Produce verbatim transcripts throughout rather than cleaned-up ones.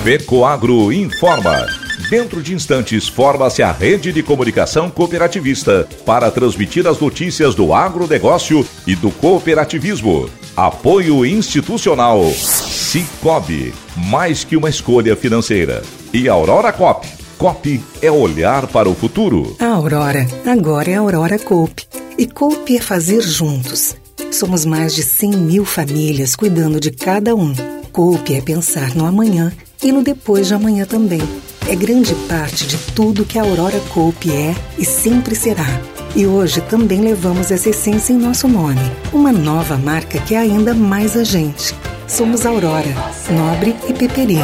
FECOAGRO informa. Dentro de instantes, forma-se a rede de comunicação cooperativista para transmitir as notícias do agronegócio e do cooperativismo. Apoio institucional. Cicobi, mais que uma escolha financeira. E Aurora Coop. Coop é olhar para o futuro. A Aurora, agora é a Aurora Coop. E Coop é fazer juntos. Somos mais de cem mil famílias cuidando de cada um. Coop é pensar no amanhã e no depois de amanhã também. É grande parte de tudo que a Aurora Coop é e sempre será. E hoje também levamos essa essência em nosso nome. Uma nova marca que é ainda mais a gente. Somos Aurora, Nobre e Peperi.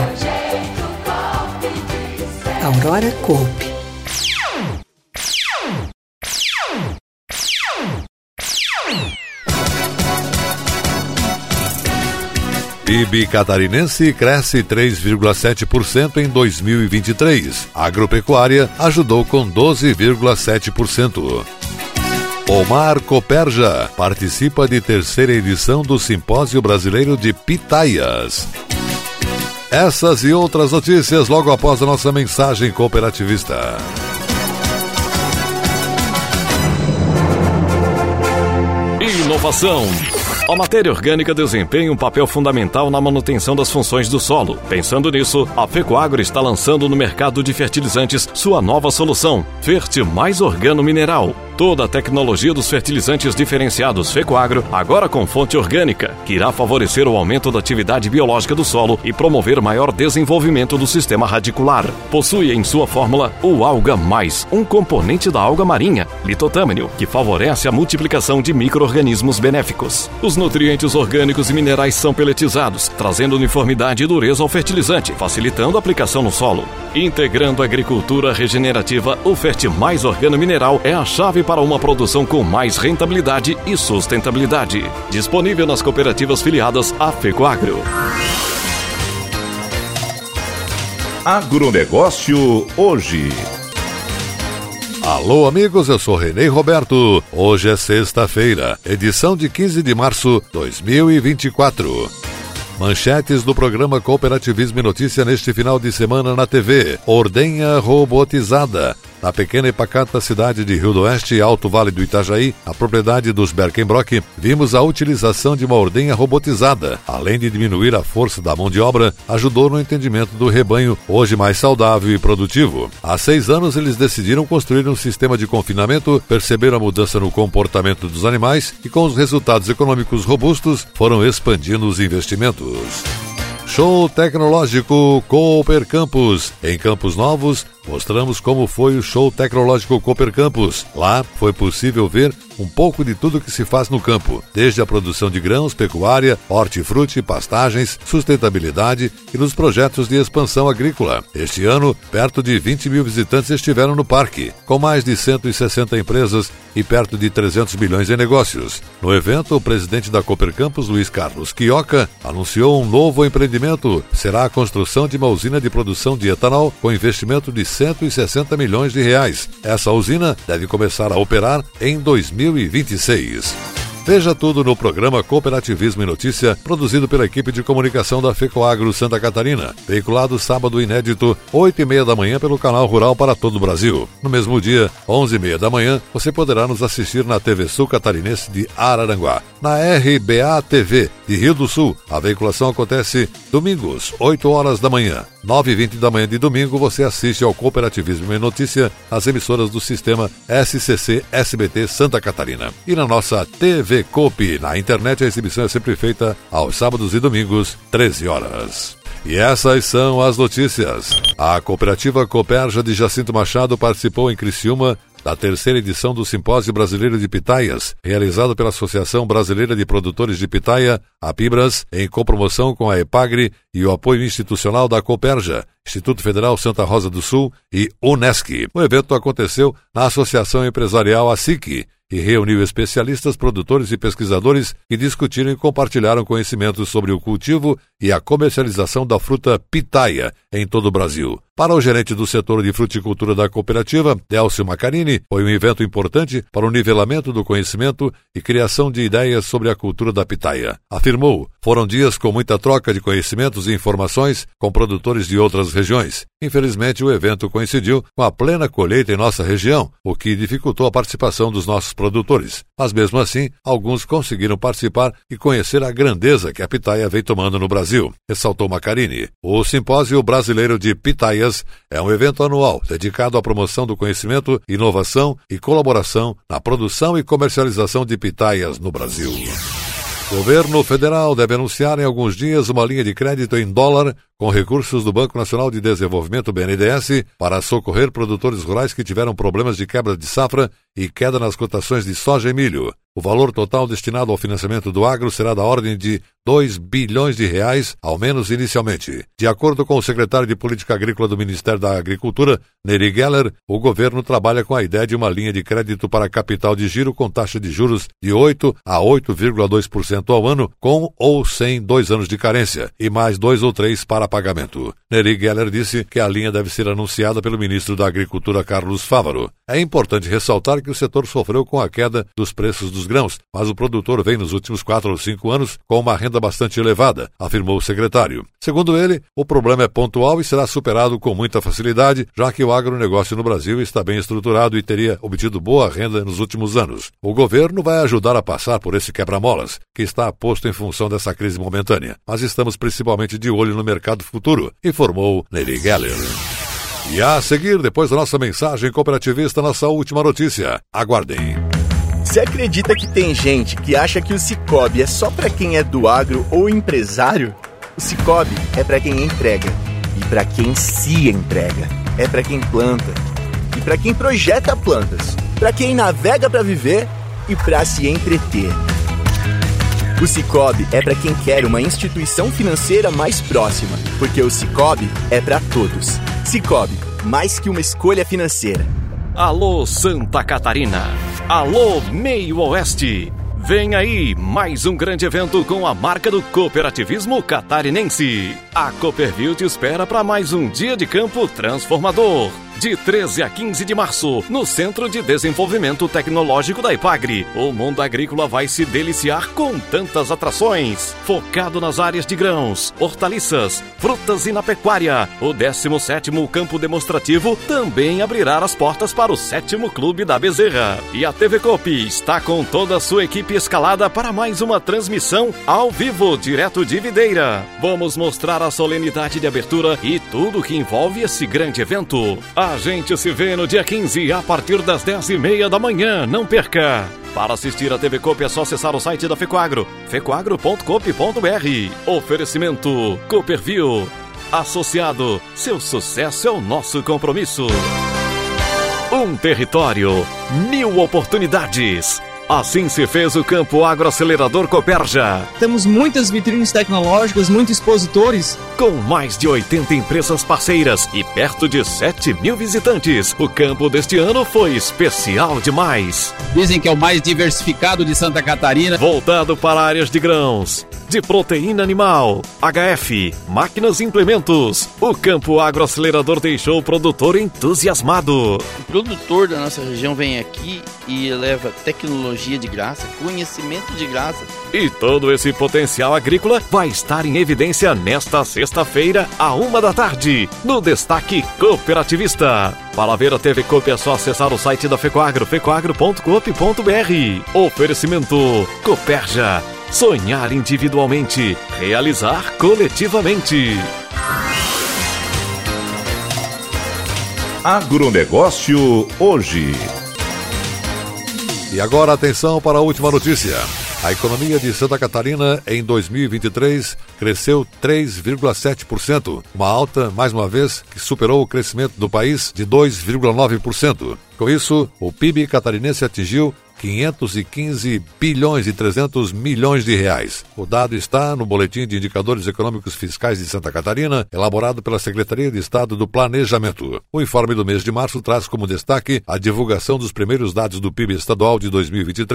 Aurora Coop. P I B catarinense cresce três vírgula sete por cento em dois mil e vinte e três. Agropecuária ajudou com doze vírgula sete por cento. Omar Coperja participa de terceira edição do Simpósio Brasileiro de Pitaias. Essas e outras notícias logo após a nossa mensagem cooperativista. Inovação. A matéria orgânica desempenha um papel fundamental na manutenção das funções do solo. Pensando nisso, a FECOAGRO está lançando no mercado de fertilizantes sua nova solução, Fert Mais Organo Mineral. Toda a tecnologia dos fertilizantes diferenciados FECOAGRO, agora com fonte orgânica, que irá favorecer o aumento da atividade biológica do solo e promover maior desenvolvimento do sistema radicular. Possui em sua fórmula o Alga Mais, um componente da alga marinha, litotâmino, que favorece a multiplicação de micro-organismos benéficos. Os nutrientes orgânicos e minerais são peletizados, trazendo uniformidade e dureza ao fertilizante, facilitando a aplicação no solo. Integrando a agricultura regenerativa, o Fert Mais Organo Mineral é a chave para uma produção com mais rentabilidade e sustentabilidade. Disponível nas cooperativas filiadas à FECOAGRO. Agronegócio hoje. Alô amigos, eu sou Renê Roberto. Hoje é sexta-feira, edição de quinze de março de dois mil e vinte e quatro. Manchetes do programa Cooperativismo e Notícia neste final de semana na T V. Ordenha robotizada. Na pequena e pacata cidade de Rio do Oeste, Alto Vale do Itajaí, a propriedade dos Berkenbrock, vimos a utilização de uma ordenha robotizada. Além de diminuir a força da mão de obra, ajudou no entendimento do rebanho, hoje mais saudável e produtivo. Há seis anos, eles decidiram construir um sistema de confinamento, perceberam a mudança no comportamento dos animais e, com os resultados econômicos robustos, foram expandindo os investimentos. Show tecnológico Cooper Campus. Em Campos Novos, mostramos como foi o Show Tecnológico Cooper Campus. Lá foi possível ver um pouco de tudo que se faz no campo, desde a produção de grãos, pecuária, hortifruti, pastagens, sustentabilidade e nos projetos de expansão agrícola. Este ano, perto de vinte mil visitantes estiveram no parque, com mais de cento e sessenta empresas e perto de trezentos milhões em negócios. No evento, o presidente da Cooper Campus, Luiz Carlos Quioca, anunciou um novo empreendimento. Será a construção de uma usina de produção de etanol com investimento de cento e sessenta milhões de reais. Essa usina deve começar a operar em dois mil e vinte e seis. Veja tudo no programa Cooperativismo e Notícia, produzido pela equipe de comunicação da FECOAGRO Santa Catarina, veiculado sábado inédito, oito e meia da manhã pelo canal Rural para todo o Brasil. No mesmo dia, onze e meia da manhã, você poderá nos assistir na T V Sul Catarinense de Araranguá. Na R B A T V de Rio do Sul, a veiculação acontece domingos, oito horas da manhã. nove e vinte da manhã de domingo, você assiste ao Cooperativismo e Notícia nas emissoras do sistema S C C S B T Santa Catarina. E na nossa T V Coop, na internet, a exibição é sempre feita aos sábados e domingos, treze horas. E essas são as notícias. A cooperativa Cooperja de Jacinto Machado participou em Criciúma da terceira edição do Simpósio Brasileiro de Pitaias, realizado pela Associação Brasileira de Produtores de Pitaia, a PIBRAS, em copromoção com a EPAGRE e o apoio institucional da Cooperja, Instituto Federal Santa Rosa do Sul e Unesc. O evento aconteceu na Associação Empresarial A S I C e reuniu especialistas, produtores e pesquisadores que discutiram e compartilharam conhecimentos sobre o cultivo e a comercialização da fruta pitaia em todo o Brasil. Para o gerente do setor de fruticultura da cooperativa, Delcio Macarini, foi um evento importante para o nivelamento do conhecimento e criação de ideias sobre a cultura da pitaia. Afirmou, foram dias com muita troca de conhecimentos conhecimentos e informações com produtores de outras regiões. Infelizmente, o evento coincidiu com a plena colheita em nossa região, o que dificultou a participação dos nossos produtores. Mas mesmo assim, alguns conseguiram participar e conhecer a grandeza que a pitaia vem tomando no Brasil, ressaltou Macarini. O Simpósio Brasileiro de Pitaias é um evento anual dedicado à promoção do conhecimento, inovação e colaboração na produção e comercialização de pitaias no Brasil. O governo federal deve anunciar em alguns dias uma linha de crédito em dólar com recursos do Banco Nacional de Desenvolvimento, B N D E S, para socorrer produtores rurais que tiveram problemas de quebra de safra e queda nas cotações de soja e milho. O valor total destinado ao financiamento do agro será da ordem de dois bilhões de reais, ao menos inicialmente. De acordo com o secretário de Política Agrícola do Ministério da Agricultura, Neri Geller, o governo trabalha com a ideia de uma linha de crédito para capital de giro com taxa de juros de oito a oito vírgula dois por cento ao ano, com ou sem dois anos de carência, e mais dois ou três para pagamento. Neri Geller disse que a linha deve ser anunciada pelo ministro da Agricultura, Carlos Fávaro. É importante ressaltar que o setor sofreu com a queda dos preços dos grãos, mas o produtor vem nos últimos quatro ou cinco anos com uma renda bastante elevada, afirmou o secretário. Segundo ele, o problema é pontual e será superado com muita facilidade, já que o agronegócio no Brasil está bem estruturado e teria obtido boa renda nos últimos anos. O governo vai ajudar a passar por esse quebra-molas, que está posto em função dessa crise momentânea, mas estamos principalmente de olho no mercado futuro, informou Neri Geller. E a seguir, depois da nossa mensagem cooperativista, nossa última notícia. Aguardem. Você acredita que tem gente que acha que o Sicoob é só para quem é do agro ou empresário? O Sicoob é para quem entrega e para quem se entrega. É para quem planta e para quem projeta plantas, para quem navega para viver e para se entreter. O Sicoob é para quem quer uma instituição financeira mais próxima, porque o Sicoob é para todos. Sicoob, mais que uma escolha financeira. Alô Santa Catarina, alô Meio Oeste, vem aí mais um grande evento com a marca do cooperativismo catarinense. A Cooperville te espera para mais um dia de campo transformador. De treze a quinze de março, no Centro de Desenvolvimento Tecnológico da Ipagre, o mundo agrícola vai se deliciar com tantas atrações. Focado nas áreas de grãos, hortaliças, frutas e na pecuária, o décimo sétimo Campo Demonstrativo também abrirá as portas para o sétimo Clube da Bezerra. E a T V Coop está com toda a sua equipe escalada para mais uma transmissão ao vivo, direto de Videira. Vamos mostrar a solenidade de abertura e tudo que envolve esse grande evento. A gente se vê no dia quinze, a partir das dez e meia da manhã, não perca! Para assistir a T V Coop é só acessar o site da Fecoagro, fecoagro ponto coop ponto br. Oferecimento Cooperville. Associado, seu sucesso é o nosso compromisso. Um território, mil oportunidades. Assim se fez o Campo Agroacelerador Cooperja. Temos muitas vitrines tecnológicas, muitos expositores. Com mais de oitenta empresas parceiras e perto de sete mil visitantes, o campo deste ano foi especial demais. Dizem que é o mais diversificado de Santa Catarina. Voltado para áreas de grãos, de proteína animal, H F, máquinas e implementos. O Campo Agroacelerador deixou o produtor entusiasmado. O produtor da nossa região vem aqui e leva tecnologia de graça, conhecimento de graça. E todo esse potencial agrícola vai estar em evidência nesta sexta-feira, à uma da tarde, no Destaque Cooperativista. Para ver a T V Coop é só acessar o site da Fecoagro, fecoagro ponto coop ponto br. Oferecimento Cooperja. Sonhar individualmente, realizar coletivamente. Agronegócio hoje. E agora atenção para a última notícia. A economia de Santa Catarina em dois mil e vinte e três cresceu três vírgula sete por cento, uma alta, mais uma vez, que superou o crescimento do país de dois vírgula nove por cento. Com isso, o P I B catarinense atingiu quinhentos e quinze bilhões e trezentos milhões de reais. O dado está no Boletim de Indicadores Econômicos Fiscais de Santa Catarina, elaborado pela Secretaria de Estado do Planejamento. O informe do mês de março traz como destaque a divulgação dos primeiros dados do P I B estadual de dois mil e vinte e três.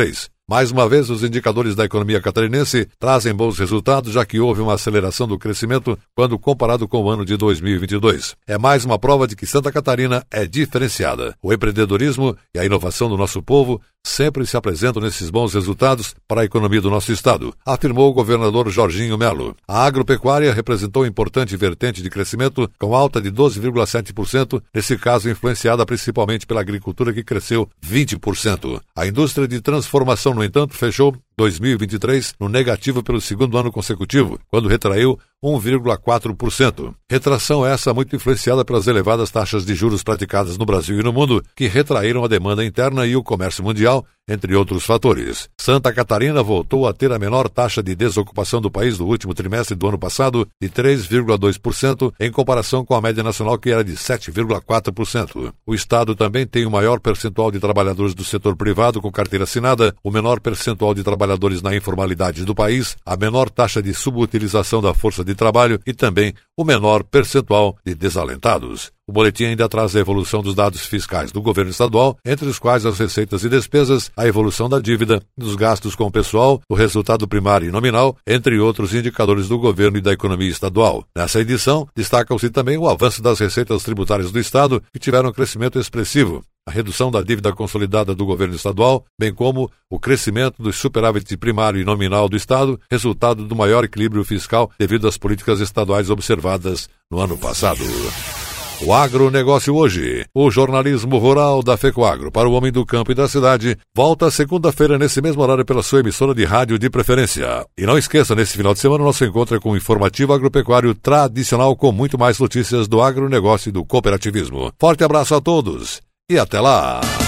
Mais uma vez, os indicadores da economia catarinense trazem bons resultados, já que houve uma aceleração do crescimento quando comparado com o ano de dois mil e vinte e dois. É mais uma prova de que Santa Catarina é diferenciada. O empreendedorismo e a inovação do nosso povo sempre se apresentam nesses bons resultados para a economia do nosso estado, afirmou o governador Jorginho Melo. A agropecuária representou importante vertente de crescimento, com alta de doze vírgula sete por cento, nesse caso influenciada principalmente pela agricultura, que cresceu vinte por cento. A indústria de transformação, no entanto, fechou dois mil e vinte e três no negativo pelo segundo ano consecutivo, quando retraiu um vírgula quatro por cento. Retração essa muito influenciada pelas elevadas taxas de juros praticadas no Brasil e no mundo, que retraíram a demanda interna e o comércio mundial, entre outros fatores. Santa Catarina voltou a ter a menor taxa de desocupação do país no último trimestre do ano passado, de três vírgula dois por cento, em comparação com a média nacional, que era de sete vírgula quatro por cento. O estado também tem o maior percentual de trabalhadores do setor privado com carteira assinada, o menor percentual de trabalhadores na informalidade do país, a menor taxa de subutilização da força de trabalho e também o menor percentual de desalentados. O boletim ainda traz a evolução dos dados fiscais do governo estadual, entre os quais as receitas e despesas, a evolução da dívida, dos gastos com o pessoal, o resultado primário e nominal, entre outros indicadores do governo e da economia estadual. Nessa edição, destacam-se também o avanço das receitas tributárias do estado, que tiveram um crescimento expressivo, a redução da dívida consolidada do governo estadual, bem como o crescimento do superávit primário e nominal do estado, resultado do maior equilíbrio fiscal devido às políticas estaduais observadas no ano passado. O agronegócio hoje. O jornalismo rural da FECOAGRO para o homem do campo e da cidade volta segunda-feira nesse mesmo horário pela sua emissora de rádio de preferência. E não esqueça, nesse final de semana, nosso encontro é com o informativo agropecuário tradicional, com muito mais notícias do agronegócio e do cooperativismo. Forte abraço a todos e até lá!